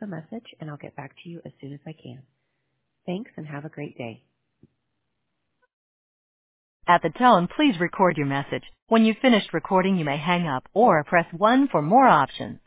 a message and I'll get back to you as soon as I can. Thanks and have a great day. At the tone, please record your message. When you've finished recording, you may hang up or press 1 for more options.